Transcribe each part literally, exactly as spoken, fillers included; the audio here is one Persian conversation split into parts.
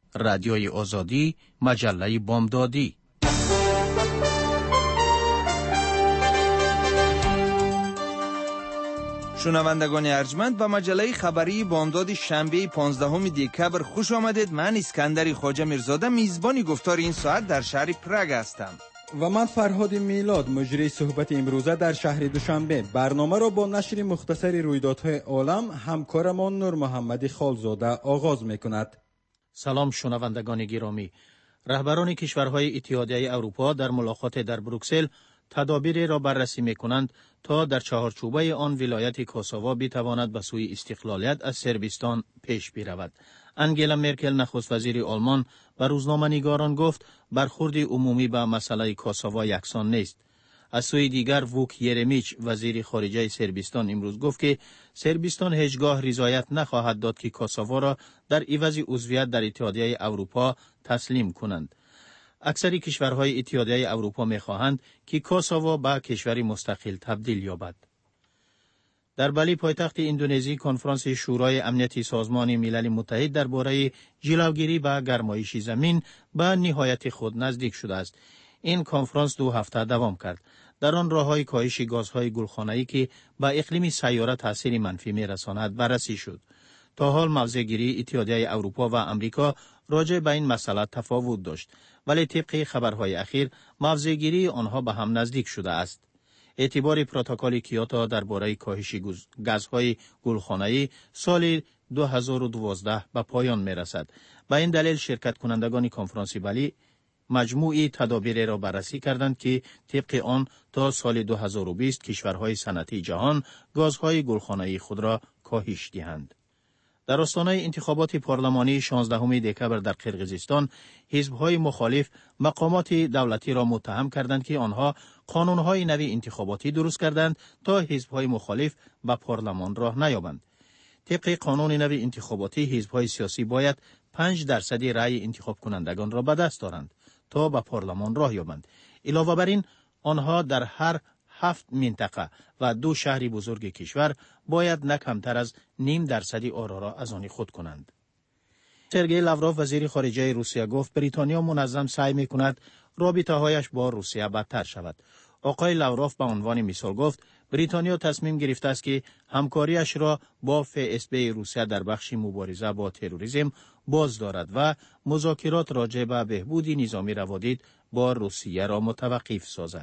رادیوی آزادی، مجله بامدادی. شنوندگان ارجمند به مجله خبری بامداد شنبه پانزدهم دکبر خوش آمدید. من اسکندر خواجه میرزاده میزبان گفتار این ساعت در شهر پراگ هستم. و من فرهاد میلاد مجری صحبت امروزه در شهر دوشنبه. برنامه را با نشر مختصر رویدادهای عالم همکارمان نور محمد خالزاده آغاز میکند. سلام شنوندگان گرامی. رهبران کشورهای اتحادیه اروپا در ملاقات در بروکسل تدابیری را بررسی می‌کنند تا در چهارچوبه آن ولایت کوسوو بتواند به سوی استقلالیت از صربستان پیش برود. انگلا مرکل نخست وزیر آلمان به روزنامه‌نگاران گفت برخورد عمومی به مسئله کوسوو یکسان نیست. از سوی دیگر ووک یرمیچ وزیر خارجه صربستان امروز گفت که صربستان هیچگاه رضایت نخواهد داد که کوسوو را در عوض عضویت در اتحادیه اروپا تسلیم کنند. اکثر کشورهای اتحادیه اروپا می‌خواهند که کوسوو به کشوری مستقل تبدیل یابد. در بالی پایتخت اندونزی کنفرانس شورای امنیتی سازمان ملل متحد درباره جلوگیری به گرمایش زمین به نهایت خود نزدیک شده است. این کنفرانس دو هفته دوام کرد. در آن راه‌های کاهش گازهای گلخانه‌ای که به اقلیم سیاره تاثیر منفی می‌رساند بررسی شد. تا حال موضع‌گیری اتحادیه اروپا و آمریکا راجع به این مسئله تفاوت داشت، ولی طبق خبرهای اخیر موضع‌گیری آنها به هم نزدیک شده است. اعتبار پروتکل کیوتو درباره کاهش گازهای گلخانه‌ای سال دو هزار و دوازده به پایان می‌رسد. به این دلیل شرکت کنندگان کنفرانس بالی مجموعی تدابیر را بررسی کردند که طبق آن تا سال دو هزار و بیست کشورهای صنعتی جهان گازهای گلخانه‌ای خود را کاهش دهند. در آستانه انتخابات پارلمانی شانزدهم دکبر در قرقیزستان، حزب‌های مخالف مقامات دولتی را متهم کردند که آنها قانون‌های نوی انتخاباتی درست کردند تا حزب‌های مخالف به پارلمان راه نیابند. طبق قانون نوی انتخاباتی حزب‌های سیاسی باید پنج درصد رأی انتخاب کنندگان را به دست دارند تا به پارلمان راه یابند. علاوه بر این آنها در هر هفت منطقه و دو شهر بزرگ کشور باید نه کمتر از نیم درصدی آرا را از آن خود کنند. سرگئی لاوروف وزیر خارجه روسیه گفت بریتانیا منظم سعی می‌کند رابطه‌هایش با روسیه بدتر شود. آقای لاوروف به عنوان مثال گفت بریتانیا تصمیم گرفته است که همکاریش را با اف اس بی روسیه در بخش مبارزه با تروریسم باز دارد و مذاکرات راجع به بهبود نظامی روابط با روسیه را متوقف سازد.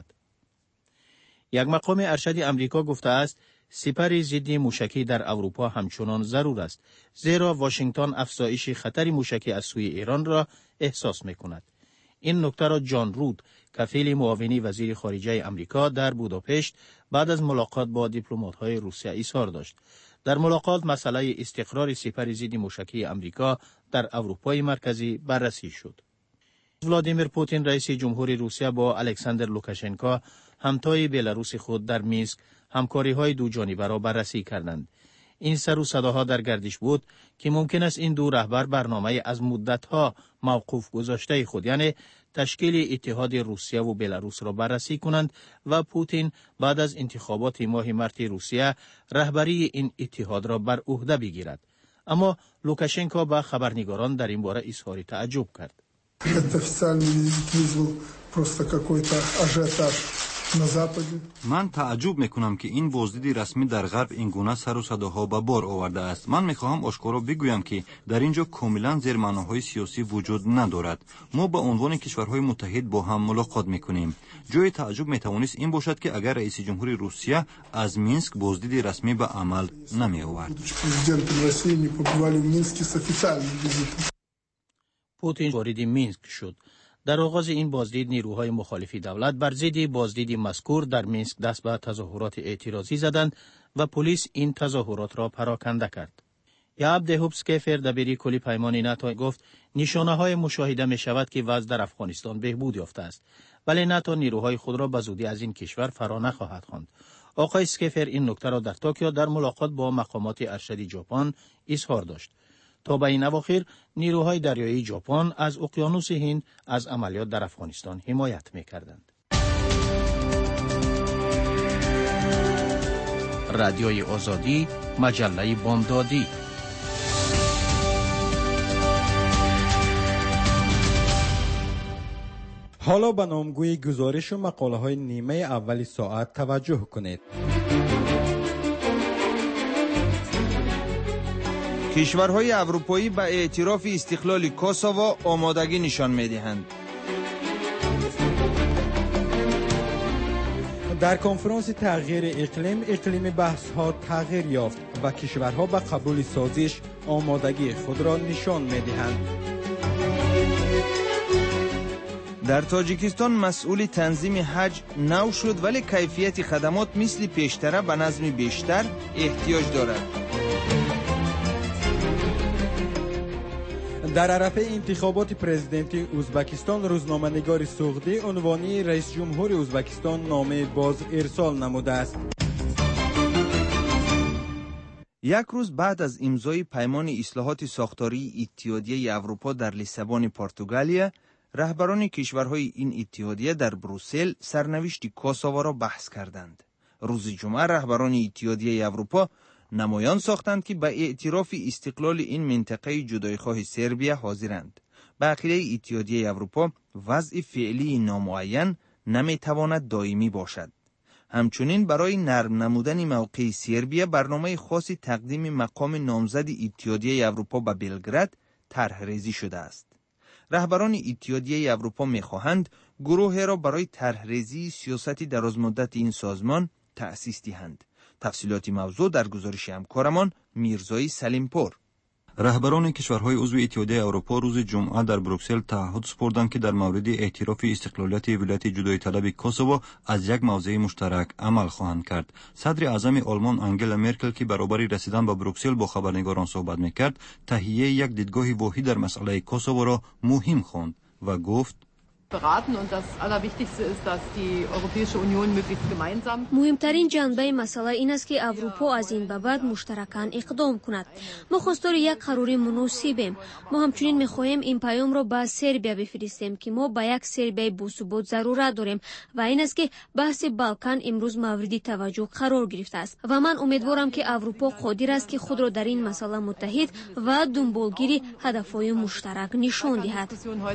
یک مقام ارشد امریکا گفته است سپر ضد موشکی در اروپا همچنان ضرور است، زیرا واشنگتن افزایش خطر موشکی از سوی ایران را احساس می‌کند. این نکته را جان رود، کفیل معاونی وزیر خارجه امریکا در بوداپشت بعد از ملاقات با دیپلمات‌های روسیه اظهار داشت. در ملاقات مسئله استقرار سپر ضد موشکی امریکا در اروپای مرکزی بررسی شد. ولادیمیر پوتین رئیس جمهوری روسیه با الکساندر لوکاشنکو همتای بلاروس خود در مینسک همکاری‌های دو جانبه را بررسی کردند. این سر و صداها در گردش بود که ممکن است این دو رهبر برنامه از مدت‌ها موقوف گذاشته خود یعنی تشکیل اتحاد روسیه و بلاروس را بررسی کنند و پوتین بعد از انتخابات ماه مارت روسیه رهبری این اتحاد را بر عهده بگیرد. اما لوکاشنکو با خبرنگاران در این باره اظهار تعجب کرد. من تعجب میکنم که این بازدید رسمی در غرب این گونه سر و صداها به بار آورده است. من میخواهم آشکارا بگویم که در اینجا کاملا زیرمعناهای سیاسی وجود ندارد. ما به عنوان کشورهای متحد با هم ملاقات میکنیم. جای تعجب میتوانست این باشد که اگر رئیس جمهوری روسیه از مینسک بازدید رسمی به عمل نمی آورد. پوتین وارد مینسک شد. در آغاز این بازدید نیروهای مخالفی دولت بر ضد بازدید مذکور در مینسک دست به تظاهرات اعتراضی زدند و پلیس این تظاهرات را پراکنده کرد. یعب دهوب سکیفر دبیری کلی پیمان ناتو گفت نشانه های مشاهده می شود که وضع در افغانستان بهبود یافته است، ولی ناتو نیروهای خود را به زودی از این کشور فرا نخواهد خواند. آقای سکیفر این نکته را در توکیو در ملاقات با مقامات ارشد ژاپن اظهار داشت. تا به این اواخر نیروهای دریایی ژاپن از اقیانوس هند از عملیات در افغانستان حمایت می‌کردند. رادیوی آزادی، مجله بامدادی. حالا به نامگوی گزارش و مقاله های نیمه اول ساعت توجه کنید. کشورهای اروپایی به اعتراف استقلال کوسوو آمادگی نشان می‌دهند. در کنفرانس تغییر اقلیم، اقلیم بحث ها تغییر یافت و کشورها به قبول سازش آمادگی خود را نشان می‌دهند. در تاجیکستان مسئول تنظیم حج نو شد، ولی کیفیت خدمات مثل پیشتر به نظم بیشتر احتیاج دارد. در عرفه انتخابات پرزیدنتی ازبکستان، روزنامه‌نگار سوغدی عنوانی رئیس جمهور ازبکستان نامه باز ارسال نموده است. یک روز بعد از امضای پیمان اصلاحات ساختاری اتحادیه اروپا در لیسابون پرتغالیا، رهبران کشورهای این اتحادیه در بروسل سرنوشت کوسوو را بحث کردند. روز جمعه رهبران اتحادیه اروپا نمایان ساختند که به اعتراف استقلال این منطقه جدایخواه سربیا حاضرند. به عقیده اتحادیه اروپا وضع فعلی نامعین نمیتواند دائمی باشد. همچنین برای نرم نمودن موقع سربیا برنامه خاصی تقدیم مقام نامزد اتحادیه اروپا به بلگراد طرح ریزی شده است. رهبران اتحادیه اروپا می‌خواهند گروه را برای طرح ریزی سیاست درازمدت این سازمان تأسیس دهند. تفصیلات موضوع در گزارش همکارمان میرزایی سلیمپور. رهبران کشورهای عضو اتحادیه اروپا روز جمعه در بروکسل تعهد سپردند که در مورد اعتراف استقلالیت ولایت جدایی طلب کوسوو از یک موضع مشترک عمل خواهند کرد. صدر اعظم آلمان آنگلا مرکل که برابر رسیدن به بروکسل با خبرنگاران صحبت میکرد، تهیه یک دیدگاه واحد در مسئله کوسوو را مهم خواند و گفت beraten und das Allerwichtigste ist, dass die Europäische Union möglichst gemeinsam. مهمترین جنبه مسئله این است که اروپا از این به بعد مشترکاً اقدام کند. ما خواستار یک قرار مناسبیم. ما همچنین می‌خواهیم این پیام را به سربیا بفرستیم که ما به یک سربیای باثبات ضرورت داریم و این است که بحث بالکان امروز مورد توجه قرار گرفته است و من امیدوارم که اروپا قادر است که خود را در این مسئله متحد و دنبالگیری هدف‌های مشترک نشان دهد.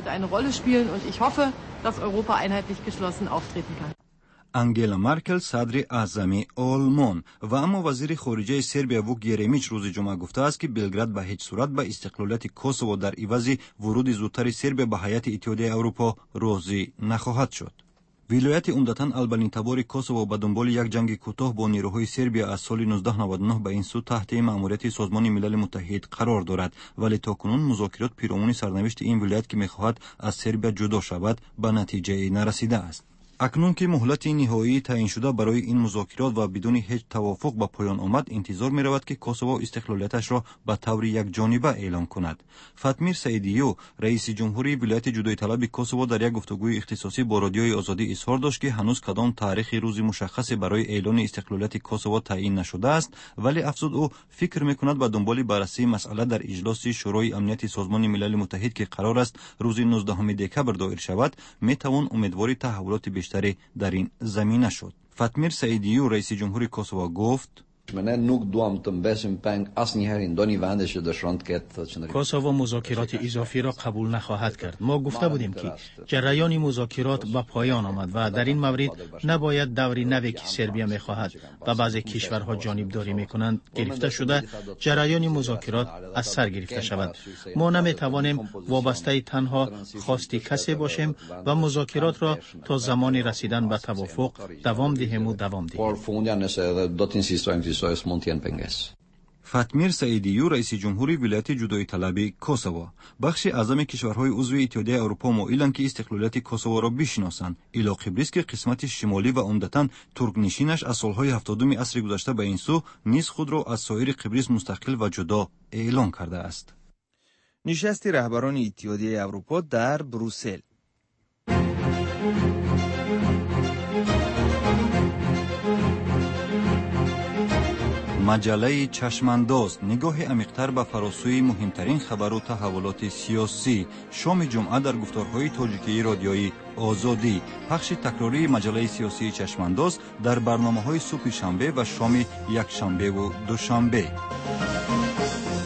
dass Europa einheitlich geschlossen auftreten kann. انگلا مرکل صدر اعظم آلمان و اما وزیر خارجه سربیا ووک یرمیچ روز جمعه گفته است که بلگراد به هیچ صورت به استقلالیت کوسوو در عوض ورود زودتر سربیا به هیئت اتحادیه اروپا راضی نخواهد شد. ولایت عمدتاً اولین تبار کوسوو به دنبال یک جنگ کوتاه با نیروهای سربیا از سال نوزده نود و نه به این سو تحت مأموریت سازمان ملل متحد قرار دارد، ولی تاکنون مذاکرات پیرامون سرنوشت این ولایت که می‌خواهد از سربیا جدا شود به نتیجه نرسیده است. اکنون که مهلت نهایی تعیین شده برای این مذاکرات و بدون هیچ توافق به پایان آمد، انتظار می رود که کوسوو استقلالیتش را به طور یک جانبه اعلام کند. فاطمیر سعیدیو رئیس جمهوری ولایت جدایی طلب کوسوو در یک گفتگوی اختصاصی با رادیوی آزادی اظهار داشت که هنوز کدام تاریخ روز مشخصی برای اعلان استقلالیت کوسوو تعیین نشده است، ولی افزود او فکر می کند به دنبال بررسی مسئله در اجلاس شورای امنیت سازمان ملل متحد که قرار است روز نوزدهم دکبر دایر شود، می توان امیدواری تحولات بیشتری در این زمینه شد. فاطمیر سعیدیو رئیس جمهوری کوسوو گفت کوسوو مذاکرات اضافی را قبول نخواهد کرد. ما گفته بودیم که جریان مذاکرات به پایان آمد و در این مورد نباید دوری نوی که سربیا می‌خواهد و بعضی کشورها جانبداری می‌کنند گرفته شده جریان مذاکرات از سر گرفته شود. ما نمی‌توانیم وابسته تنها خواستی کسی باشیم و مذاکرات را تا زمان رسیدن به توافق دوام دهیم و دوام دهیم. فاطمیر سعیدیو رئیس جمهوری ولایت جدایی طلب کوسوو. بخش اعظم کشورهای عضو اتحادیه اروپا مایلند که استقلالیت کوسوو را بشناسند، الا قبرس که قسمت شمالی و عمدتاً ترکنشینش از سالهای هفتادم عصر گذشته به این سو نیز خود را از سایر قبرس مستقل و جدا اعلان کرده است. نشست رهبران اتحادیه اروپا در بروسل. مجله چشمانداز نگاه عمیق‌تر به فراسوی مهمترین خبر و تحولات سیاسی. شام جمعه در گفتارهای تاجیکی رادیویی آزادی. پخش تکراری مجله سیاسی چشمانداز در برنامه‌های صبح شنبه و شام یک شنبه و دوشنبه.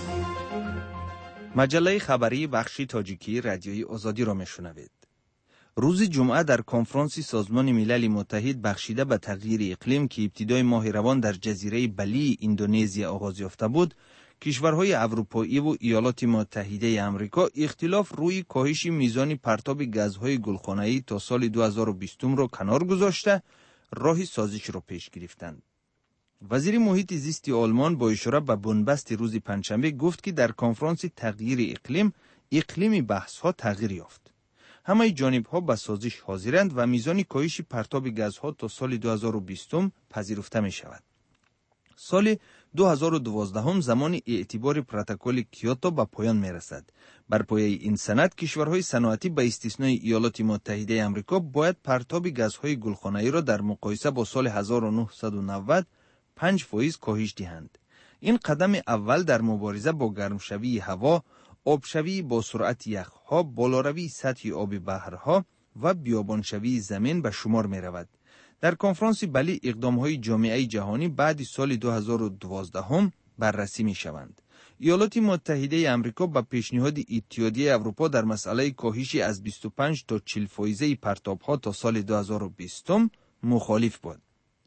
مجله خبری بخشی تاجیکی رادیویی آزادی را میشنوید. روز جمعه در کنفرانس سازمان ملل متحد بخشیده به تغییر اقلیم که ابتدای ماه روان در جزیره بالی اندونزیا آغاز یافته بود، کشورهای اروپایی و ایالات متحده آمریکا اختلاف روی کاهش میزان پرتاب گازهای گلخانه‌ای تا سال دو هزار و بیست را کنار گذاشته راه سازش را پیش گرفتند. وزیر محیط زیست آلمان با اشاره به بنبست روز پنجشنبه گفت که در کنفرانس تغییر اقلیم اقلیم بحث ها تغییر یافت. همه جانب ها به سازش حاضرند و میزان کاهش پرتاب گازها تا سال دو هزار و بیست پذیرفته می شود. سال دو هزار و دوازده هم زمان اعتبار پروتکل کیوتو به پایان می رسد. بر پایه این سند کشورهای صنعتی به استثنای ایالات متحده آمریکا باید پرتاب گازهای گلخانه‌ای را در مقایسه با سال هزار و نهصد و نود پنج فیصد کاهش دهند. این قدم اول در مبارزه با گرمشوی هوا، آبشوی با سرعت یخها، بالاروی سطح آب بحرها و بیابانشوی زمین به شمار می رود. در کنفرانس بالی اقدامهای جامعه جهانی بعد سال دو هزار و دوازده هم بررسی می شوند. ایالات متحده آمریکا با پیشنهاد اتحادیه اروپا در مسئله کاهش از بیست و پنج تا چهل فیصد پرتابها تا سال دو هزار و بیست مخالف بود.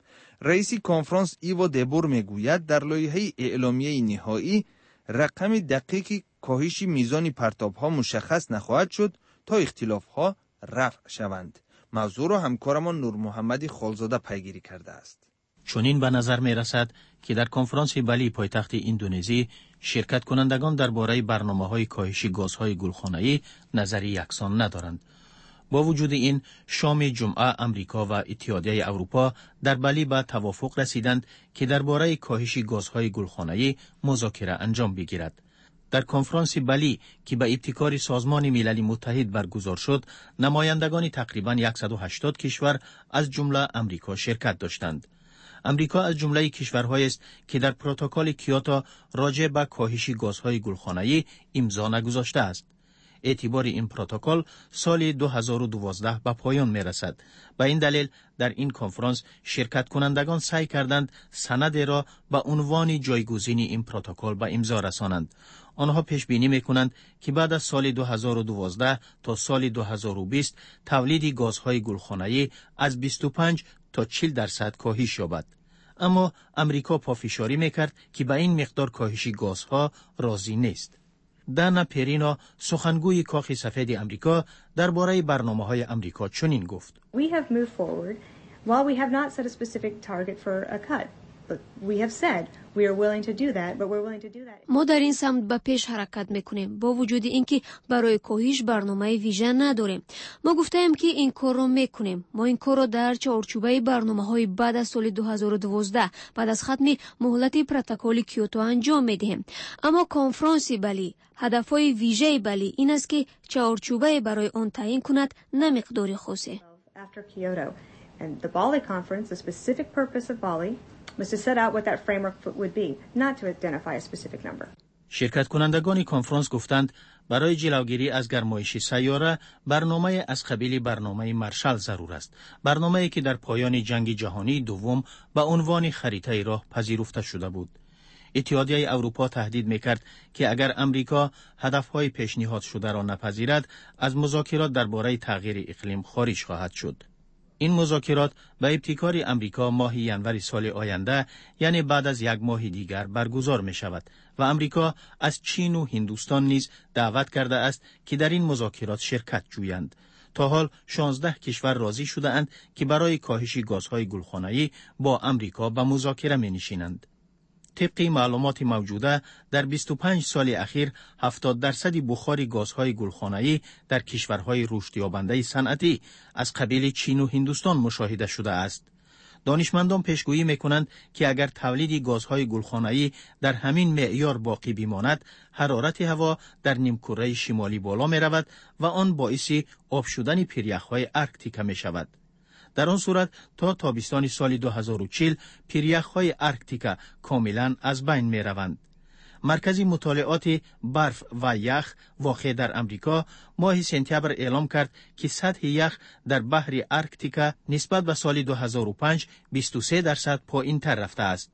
رئیس کنفرانس ایوا دبور میگوید در لایحه اعلامیه نهایی رقم دقیق کاهش میزان پرتابها مشخص نخواهد شد تا اختلافها رفع شوند. موضوع را همکارمان نور محمد خالزاده پیگیری کرده است. چنین به نظر می رسد که در کنفرانس بالی پایتخت اندونزی شرکت کنندگان درباره برنامه‌های کاهش گازهای گلخانه‌ای نظری یکسان ندارند. با وجود این، شام جمعه امریکا و اتحادیه اروپا در بالی به توافق رسیدند که درباره کاهش گازهای گلخانه‌ای مذاکره انجام بگیرد. در کنفرانس بالی که به ابتکار سازمان ملل متحد برگزار شد، نمایندگان تقریباً صد و هشتاد کشور از جمله امریکا شرکت داشتند. امریکا از جمله کشورهایی است که در پروتکل کیوتو راجع به کاهش گازهای گلخانه‌ای امضا نگذاشته است. اعتبار این پروتکل سال دو هزار و دوازده به پایان می رسد. به این دلیل در این کنفرانس شرکت کنندگان سعی کردند سند را به عنوان جایگزین این پروتکل به امضا رسانند. آنها پیش بینی می کنند که بعد از سال دو هزار و دوازده تا سال دو هزار و بیست تولید گازهای گلخانه‌ای از بیست و پنج تا چهل درصد کاهش یابد. اما امریکا پافشاری میکرد که به این مقدار کاهش گازها راضی نیست. دانا پیرینا سخنگوی کاخ سفید امریکا درباره برنامه‌های امریکا چنین گفت: We have moved forward while we have not set a specific target for a cut. But we have said we are willing to do that, but we're willing to do that. ما در این سمت به پیش حرکت میکنیم با وجود اینکه برای کاهش برنامه ویژه نداریم. ما گفتیم که این کار رو میکنیم. ما این کار رو در چارچوبه برنامه‌های بعد از سال دو هزار و دوازده بعد از ختم مهلت پروتکل کیوتو انجام میدهیم. اما کنفرانس بالی هدفهای ویژه بالی این است که چارچوبه برای آن تعیین کند نه مقدار خاصی. After Kyoto and the Bali conference, the specific purpose of Bali was to set out what that framework would be, not to identify a specific number. شرکت کنندگان کنفرانس گفتند برای جلوگیری از گرمایش سیاره برنامه از قبیل برنامه مارشال ضرور است. برنامه‌ای که در پایان جنگ جهانی دوم به عنوان خریطه راه پذیرفته شده بود. اتحادیه اروپا تهدید میکرد که اگر امریکا هدفهای پیشنهاد شده را نپذیرد، از مذاکرات درباره تغییر اقلیم خارج خواهد شد. این مذاکرات به ابتکار امریکا ماه ژانویه سال آینده، یعنی بعد از یک ماه دیگر برگزار می شود و امریکا از چین و هندوستان نیز دعوت کرده است که در این مذاکرات شرکت جویند. تا حال شانزده کشور راضی شده اند که برای کاهش گازهای گلخانه‌ای با امریکا به مذاکره می نشینند. طبق معلومات موجوده در بیست و پنج سال اخیر هفتاد درصد بخار گازهای گلخانه‌ای در کشورهای رشد یابنده صنعتی از قبیل چین و هندوستان مشاهده شده است. دانشمندان پیشگویی می‌کنند که اگر تولید گازهای گلخانه‌ای در همین معیار باقی بماند، حرارت هوا در نیمکره شمالی بالا می‌رود و آن باعث آب شدن پیریخ‌های آرکتیکا می‌شود. در آن صورت تا تابستان سال دو هزار و چهل پیریخ‌های آرکتیکا کاملا از بین می روند. مرکز مطالعات برف و یخ واقع در امریکا ماه سپتامبر اعلام کرد که سطح یخ در بحر آرکتیکا نسبت به سال دو هزار و پنج بیست و سه درصد پایین‌تر رفته است.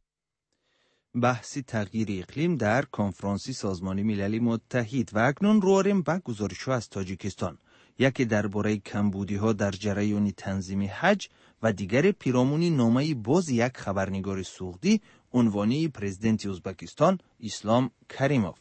بحث تغییر اقلیم در کنفرانس سازمان ملل متحد. و اکنون رواریم به گزارش‌ها از تاجیکستان. یکی درباره کمبودی‌ها در جریان تنظیم حج و دیگر پیرامون نامه باز یک خبرنگار سعودی عنوانی پرزیدنت ازبکستان اسلام کریموف.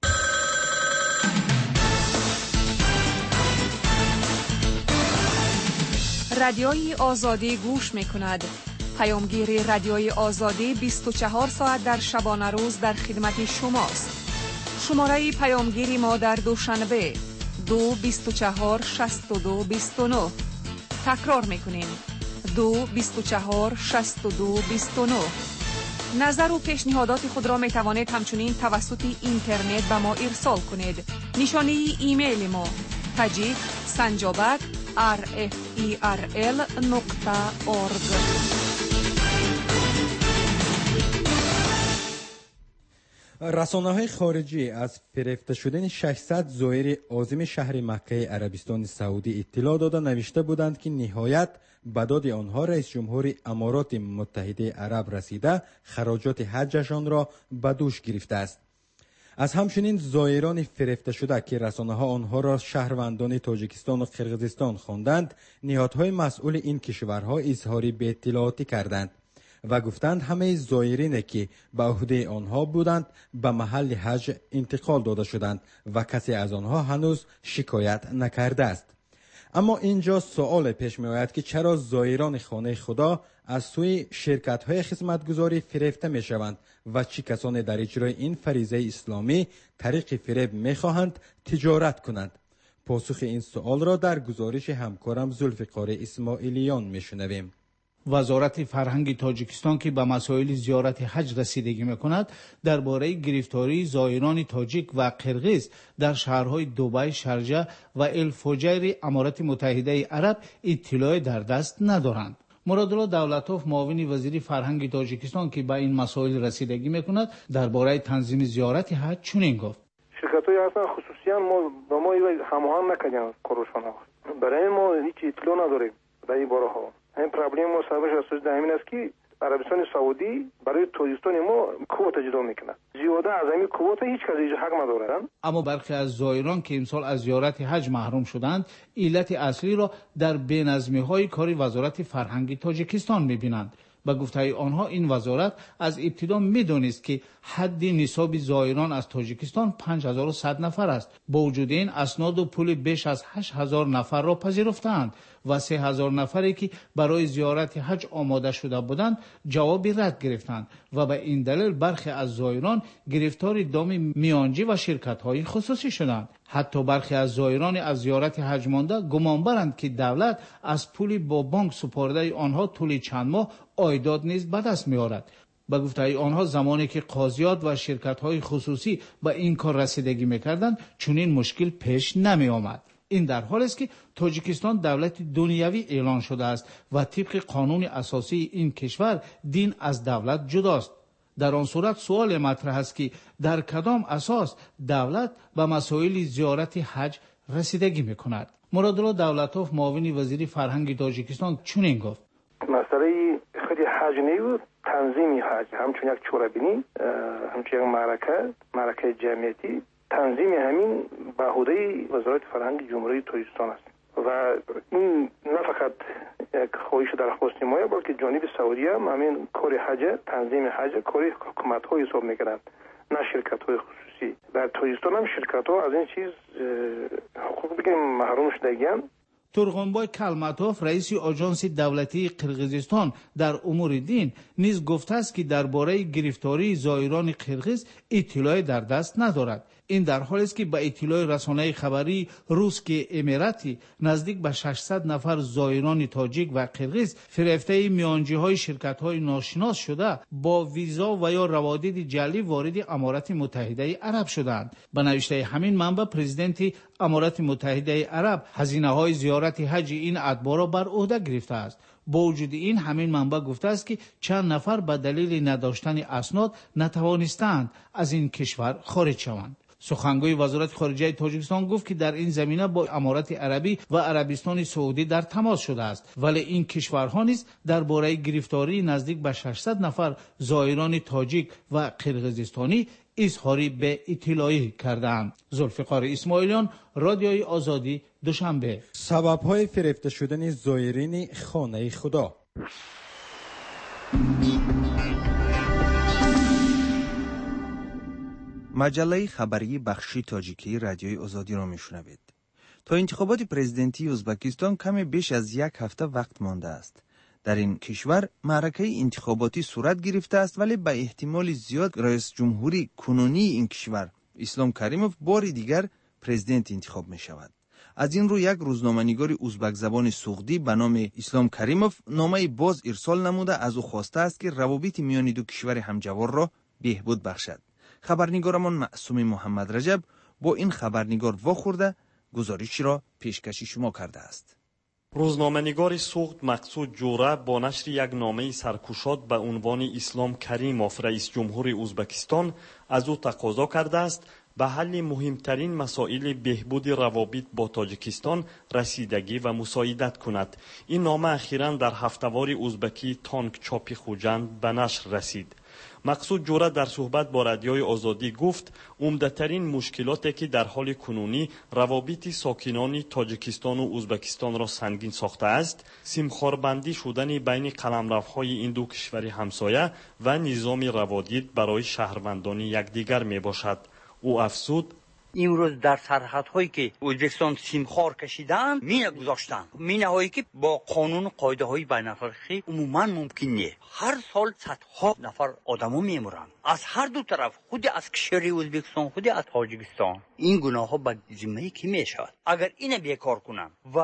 رادیوی آزادی گوش می‌کند. پیامگیر رادیوی آزادی بیست و چهار ساعت در شبانه روز در خدمت شماست. شماره پیامگیری ما در دوشنبه دو بیست و چهار شصت و دو بیست و نه. تکرار می‌کنیم دو بیست و چهار شصت و دو بیست و نه. نظر و پیشنهادات خود را می توانید همچنین توسط اینترنت به ما ارسال کنید. نشانی ایمیل ما تاجیک سنجابک آر اف ای آر ال نقطه اورگ. رسانه‌های خارجی از فریفته شدن ششصد زائر عازم شهر مکه عربستان سعودی اطلاع داده نوشته بودند که نهایت به داد آنها رئیس جمهور امارات متحده عرب رسیده خراجات حجشان را به دوش گرفته است. از همچنین زائران فریفته شده که رسانه‌ها آنها را شهروندان تاجیکستان و قرقیزستان خواندند، نهادهای مسئول این کشورها اظهار به اطلاعاتی کردند و گفتند همه زائرینی که به عهده آنها بودند به محل حج انتقال داده شدند و کسی از آنها هنوز شکایت نکرده است. اما اینجا سوال پیش می آید که چرا زائران خانه خدا از سوی شرکت‌های خدمتگزاری فریفته می شوند و چه کسانی در اجرای این فریضه اسلامی طریق فریب می خواهند تجارت کنند؟ پاسخ این سوال را در گزارش همکارم ذوالفقار اسماعیلیان می شنویم. وزارت فرهنگ تاجیکستان که به مسائل زیارت حج رسیدگی می‌کند درباره گرفتاری زائران تاجیک و قرقیز در شهرهای دبی، شارجه و الفجیر امارات متحده عرب اطلاع در دست ندارند. مرادالله دولتوف معاون وزیر فرهنگ تاجیکستان که به این مسائل رسیدگی می‌کند درباره تنظیم زیارت حج چنین گفت: شرکت‌های اصلا خصوصیاً ما با ما هماهنگ نکردن کارشون، برای ما هیچ اطلاع نداریم در این بارها. این پرابلم ما سببش اساس همین است که عربستان سعودی برای تاجیکستان ما کوتا جدا میکنه. زیاده از این کوتا هیچ کسی حق ندارن. اما برخی از زائران که امسال از زیارت حج محروم شدند، علت اصلی را در بی‌نظمی‌های کاری وزارت فرهنگ تاجیکستان می‌بینند. به گفته آنها این وزارت از ابتدا می‌دانست که حد نصاب زائران از تاجیکستان پنج هزار و صد نفر است. با وجود این اسناد و پول بیش از هشت هزار نفر را پذیرفتند و سه هزار نفری که برای زیارت حج آماده شده بودند جواب رد گرفتند و به این دلیل برخی از زائران گرفتار دام میانجی و شرکت‌های خصوصی شدند. حتی برخی از زائران از زیارت حج مانده گمان برند که دولت از پولی با بانک سپرده آنها طول چند ماه عایدات نیز به دست می‌آورد. به گفته آنها زمانی که قاضیات و شرکت‌های خصوصی به این کار رسیدگی می‌کردند چنین مشکل پیش نمی‌آمد. این در حالی است که تاجیکستان دولت دنیوی اعلان شده است و طبق قانون اساسی این کشور دین از دولت جداست. در آن صورت سوال مطرح است که در کدام اساس دولت به مسائل زیارت حج رسیدگی می‌کند؟ مرادالله دولتوف معاون وزیر فرهنگ تاجیکستان چنین گفت: مسئله خود حج نیست، تنظیم حج همچون یک چوربینی، همچون یک معرکه، معرکه جمعیتی، تنظیم همین به عهده وزارت فرهنگ جمهوری تاجیکستان است و این نه فقط یک خواهش درخواست ما بلکه جانب سعودی هم همین کار حج، تنظیم حج کار حکومت‌ها حساب می‌کنند، نه شرکت‌های خصوصی. در تاجیکستان هم شرکت‌ها از این چیز حقوق بگیم محروم شدگی‌اند. تورغنبای کلمتوف رئیس آژانس دولتی قرقیزستان در امور دین نیز گفته است که درباره گرفتاری زائران قرقیز اطلاعی در دست ندارد. این در حالی است که به اطلاع رسانه خبری روس که امیراتی نزدیک به ششصد نفر زائران تاجیک و قرقیز فریفته میانجی‌های شرکت‌های ناشناس شده با ویزا و یا روادید جعلی وارد امارات متحده عرب شدند. به نوشته همین منبع پرزیدنت امارات متحده عرب هزینه‌های زیارت حج این اتباع را بر عهده گرفته است. با وجود این همین منبع گفته است که چند نفر به دلیل نداشتن اسناد نتوانستند از این کشور خارج شوند. سخنگوی وزارت خارجه تاجیکستان گفت که در این زمینه با امارات عربی و عربستان سعودی در تماس شده است، ولی این کشورها نیز درباره گرفتاری نزدیک به ششصد نفر زائران تاجیک و قرقیزستانی اظهاری به اطلاعی کردند. ذوالفقار اسماعیلیان، رادیوی آزادی، دوشنبه. سبب‌های فریفته شدن زائرین خانه خدا. مجله خبری بخشی تاجیکی رادیوی آزادی را میشنوید. تا انتخابات پرزیدنتی ازبکستان کمی بیش از یک هفته وقت مانده است. در این کشور معرکه انتخاباتی صورت گرفته است، ولی به احتمال زیاد رئیس جمهوری کنونی این کشور اسلام کریموف بار دیگر پرزیدنت انتخاب می شود. از این رو یک روزنامه‌نگار ازبک زبان سوغدی به نام اسلام کریموف نامه باز ارسال نموده از او خواسته است که روابط میان دو کشور همجوار را بهبود بخشد. خبرنگارمان معصوم محمد رجب با این خبرنگار واخورده گزارشی را پیشکشی شما کرده است. روزنامه‌نگار سوغد مقصود جوره با نشر یک نامه سرکوشاد به عنوان اسلام کریموف رئیس جمهور ازبکستان از او تقاضا کرده است به حل مهمترین مسائل بهبود روابط با تاجیکستان رسیدگی و مساعدت کند. این نامه اخیراً در هفته‌وار ازبکی تانک چاپی خوجند به نشر رسید. مقصود جوره در صحبت با رادیوی آزادی گفت عمده‌ترین مشکلاتی که در حال کنونی روابط ساکنان تاجیکستان و ازبکستان را سنگین ساخته است، سیمخواربندی شدن بین قلمروهای این دو کشور همسایه و نظام روابط برای شهروندان یکدیگر میباشد. او افزود امروز در سرحدهایی که ازبکستان سیمخوار کشیدند مینه گذاشتند، مینه هایی که با قانون و قاعده های بین المللی عموما ممکن نیست. هر سال صدها نفر آدمو میمرند از هر دو طرف، خود از کشور ازبکستان خود از تاجیکستان. این گناه ها به ذمه کی میشود؟ اگر اینو بیکار کنن و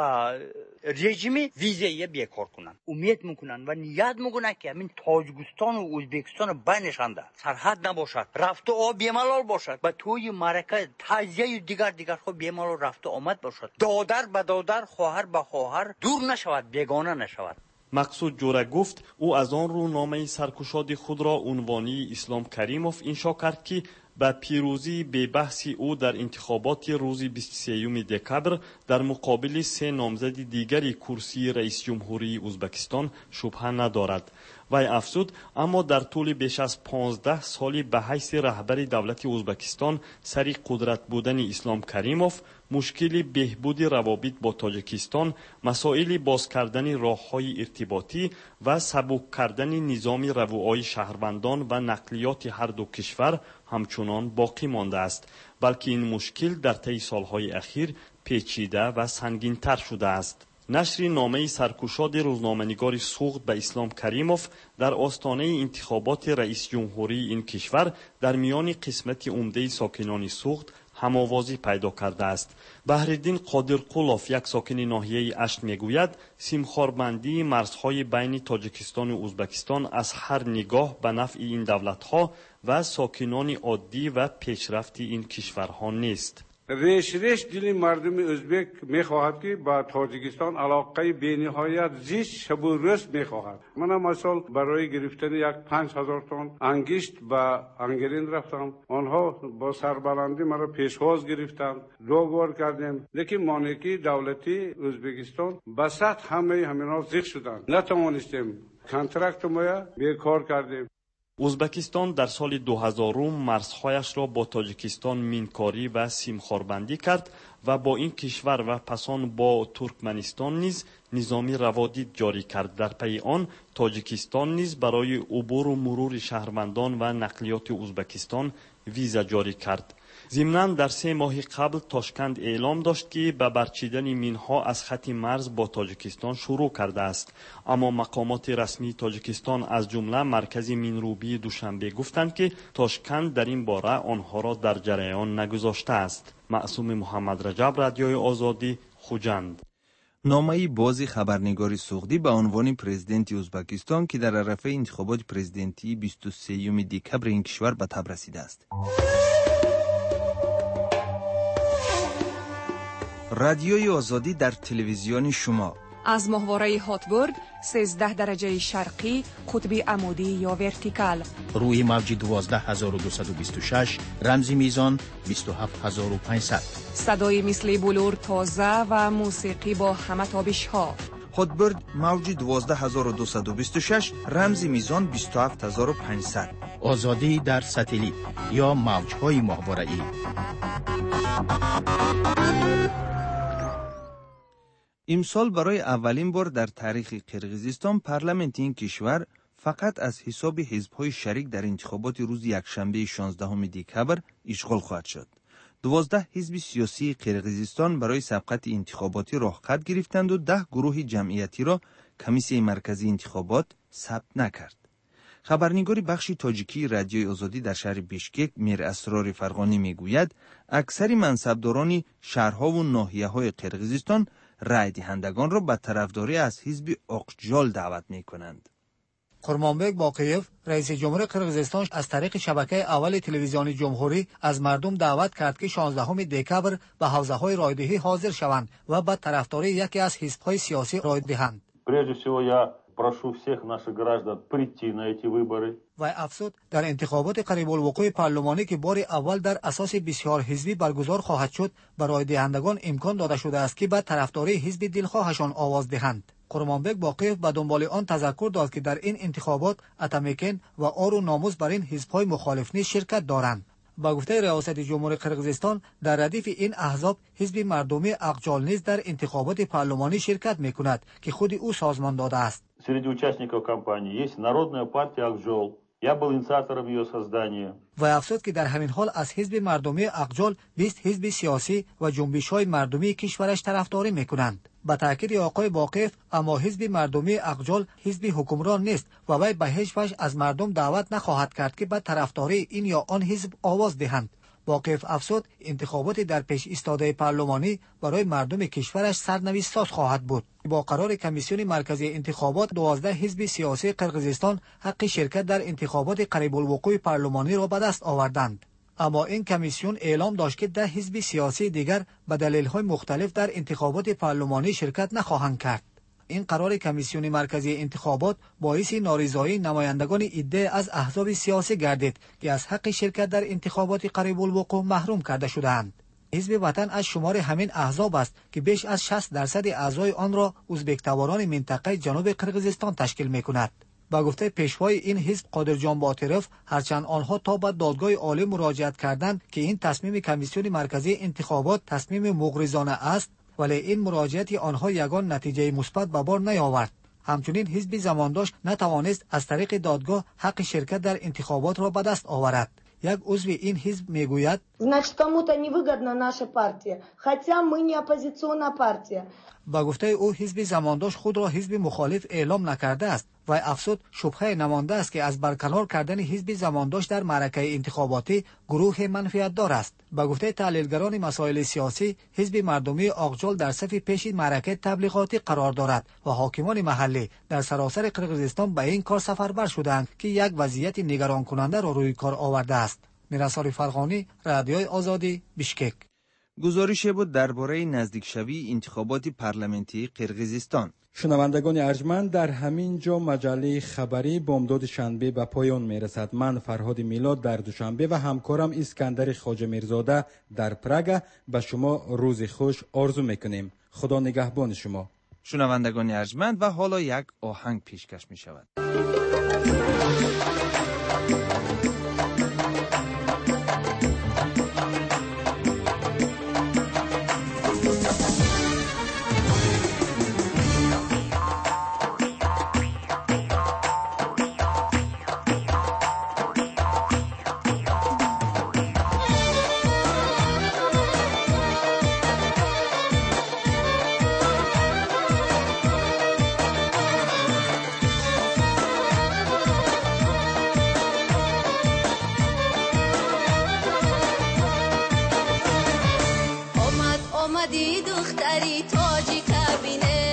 رژیم ویزایی بیکار کنن، امید میکنن و نیت میکنن که همین تاجیکستان و ازبکستان بینشان سرحد نباشد، رفت و آب بیملال باشد، و توی معرکه تجزیه دیگر دیگر خود بیملال رفت و آمد باشد، دادر به دادر، خواهر به خواهر دور نشود، بیگانه نشود. مقصود جوره گفت او از آن رو نامه سرکشاد خود را عنوانی اسلام کریموف انشا کرد که به پیروزی به بحث او در انتخابات روز بیست و سوم دکبر در مقابل سه نامزد دیگری کرسی رئیس جمهوری ازبکستان شبهه ندارد. وی افزود اما در طول بیش از پانزده سالی به حیث رهبر دولت ازبکستان سری قدرت بودن اسلام کریموف، مشکل بهبود روابط با تاجیکستان، مسائل باز کردن راه‌های ارتباطی و سبک کردن نظام روابط شهروندان و نقلیات هر دو کشور همچنان باقی مانده است، بلکه این مشکل در طی سالهای اخیر پیچیده و سنگین‌تر شده است. نشر نامه سرکوشاد روزنامه‌نگار سوغد به اسلام کریموف در آستانه انتخابات رئیس جمهوری این کشور در میان قسمت عمده ساکنان سوغد هماوازی پیدا کرده است. بحرالدین قادرقولوف، یک ساکن ناحیه اشت، میگوید سیمخواربندی مرزهای بین تاجیکستان و ازبکستان از هر نگاه به نفع این دولت‌ها و ساکنان عادی و پیشرفت این کشورها نیست. ریش ریش دل مردم ازبک میخواهد که با تاجیکستان علاقه بی‌نهایت زیست شب و روز میخواهد. من مثلا برای گرفتن یک پنج هزار تن انگشت به انگرین رفتم، آنها با سربلندی مرا پیشواز گرفتند، دو بار کردیم، لیکن مانیکی دولتی ازبکستان بسات همه همینا زیخ شدند، نتوانستیم کنترکت ما بیکار کردیم. ازبکستان در سال دو هزار مرزهایش را با تاجیکستان مینکاری و سیمخواربندی کرد و با این کشور و پسان با ترکمنستان نیز نظامی روابط جاری کرد. در پی آن تاجیکستان نیز برای عبور و مرور شهروندان و نقلیات ازبکستان ویزا جاری کرد. ضمناً در سه ماه قبل تاشکند اعلام داشت که به برچیدن مینها از خط مرز با تاجیکستان شروع کرده است، اما مقامات رسمی تاجیکستان از جمله مرکز مینروبی دوشنبه گفتند که تاشکند در این باره آنها را در جریان نگذاشته است. معصوم محمد رجب، رادیوی آزادی، خوجند. نامه بازی خبرنگار سوغدی به عنوان پرزیدنت ازبکستان که در عرفه انتخابات پرزیدنتی بیست و سوم دکبر این کشور به تب رسیده است. رادیوی آزادی در تلویزیون شما از ماهواره هاتبورد سیزده درجه شرقی قطب عمودی یا ورتیکال، روی موج دوازده هزار و دویست و بیست و شش، رمزی میزان بیست و هفت هزار و پانصد. صدای مثل بلور تازه و موسیقی با همه تابش ها. هاتبرد موج دوازده هزار و دویست و بیست و شش، رمز میزان بیست و هفت هزار و پانصد. آزادی در ساتلیت یا موج‌های ماهواره‌ای. امسال برای اولین بار در تاریخ قرقیزستان پارلمانت این کشور فقط از حساب حزب‌های شریک در انتخابات روز یکشنبه شانزدهم دکبر اشغال خواهد شد. دوازده حزب سیاسی قرقیزستان برای سبقت انتخاباتی راه خط گرفتند و ده گروه جمعیتی را کمیسیون مرکزی انتخابات ثبت نکرد. خبرنگار بخش تاجیکی رادیوی آزادی در شهر بیشکک میر اسرار فرغانی میگوید اکثر منصبداران شهرها و ناحیه‌های قرقیزستان رای دهندگان را به طرفداری از حزب آقجال دعوت می‌کنند. قرمانبک باقیف رئیس جمهور قرقیزستان از طریق شبکه اول تلویزیون جمهوری از مردم دعوت کرد که شانزدهم دکبر به حوزه‌های رایدهی حاضر شوند و به طرفداری یکی از حزب‌های سیاسی رای دهند. Прежде всего я прошу всех наших граждан прийти на эти выборы. و افزود در انتخابات قریب الوقوع پارلمانی که بار اول در اساس بسیار حزبی برگزار خواهد شد برای دهندگان امکان داده شده است که به طرفداری حزب دلخواهشان آواز دهند. قرمانبک باقیف به دنبال آن تذکر داد که در این انتخابات اتمیکن و آر و ناموس بر این حزب‌های مخالف نیز شرکت دارند. با گفته ریاست جمهوری قرقیزستان در ردیف این احزاب حزب مردمی آقجال نیز در انتخابات پارلمانی شرکت می‌کند که خود او سازمان داده است. Среди участников кампании есть Народная партия Акжол. Я был инициатором ее создания. و افزود که در همین حال از حزب مردمی آقجال بیست حزب سیاسی و جنبش‌های مردمی کشورش طرفداری می‌کنند. با تاکید آقای باقیف اما حزب مردمی آقجال حزب حکمران نیست و وی به هیچ وجه از مردم دعوت نخواهد کرد که به طرفداری این یا آن حزب آواز دهند. باقیف افزود انتخابات در پیش ایستاده پارلمانی برای مردم کشورش سرنوشت ساز خواهد بود. با قرار کمیسیون مرکزی انتخابات دوازده حزب سیاسی قرقیزستان حق شرکت در انتخابات قریب الوقوع پارلمانی را به دست آوردند. اما این کمیسیون اعلام داشت که ده حزب سیاسی دیگر به دلایل مختلف در انتخابات پارلمانی شرکت نخواهند کرد. این قرار کمیسیون مرکزی انتخابات باعث نارضایی نمایندگان عده از احزاب سیاسی گردید که از حق شرکت در انتخابات قریب الوقوع محروم کرده شدند. حزب وطن از شمار همین احزاب است که بیش از شصت درصد اعضای آن را ازبک‌تواران منطقه جنوب قرقیزستان تشکیل می‌کند. با گفته پیشوای این حزب قادرجان باطرف هرچند آنها تا به دادگاه عالی مراجعت کردند که این تصمیم کمیسیون مرکزی انتخابات تصمیم مغرضانه است ولی این مراجعت آنها یگان نتیجه مثبت به بار نیاورد. همچنین حزب زمانداش نتوانست از طریق دادگاه حق شرکت در انتخابات را به دست آورد. یک عضو این حزب میگوید значит кому-то невыгодна наша партия хотя мы не оппозиционная партия. با گفته او حزب زمانداش خود را حزب مخالف اعلام نکرده است و افسود شبهه نمانده است که از برکنار کردن حزب زمانداش در معرکه انتخاباتی گروه منفعت دار است. با گفته تحلیلگران مسائل سیاسی حزب مردمی آقجال در صف پیش معرکه تبلیغاتی قرار دارد و حاکمان محلی در سراسر قرقیزستان به این کار سفربر شدند که یک وضعیت نگران کننده را روی کار آورده است. میراساری فرغانی، رادیوی آزادی، بیشکک. گزارش بود درباره نزدیک شوی انتخابات پارلمانتی قرقیزستان. شنوندگان ارجمند، در همین جا مجله خبری بامداد شنبه به پایان میرسد. من فرهاد میلاد در دوشنبه و همکارم اسکندر خواجه میرزاده در پراگ به شما روز خوش آرزو میکنیم. خدا نگهبان شما. شنوندگان ارجمند، و حالا یک آهنگ پیشکش می شود. اومدی دختری تاجی کبینه